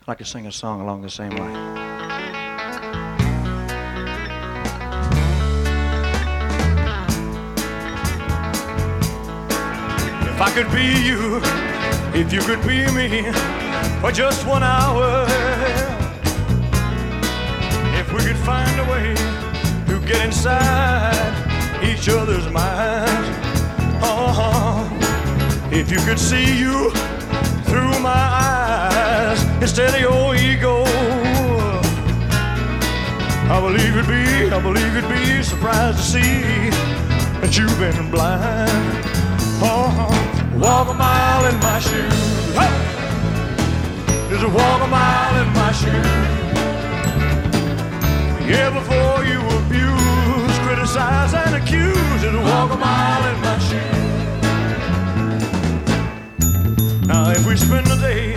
I'd like to sing a song along the same line. If I could be you, if you could be me for just 1 hour, if we could find a way to get inside each other's minds, if you could see you through my eyes instead of your ego, I believe it'd be surprised to see that you've been blind. Walk a mile in my shoes, just walk a mile in my shoes. Yeah, before you abuse, criticize and accuse, just walk a mile in my shoes. Now if we spend the day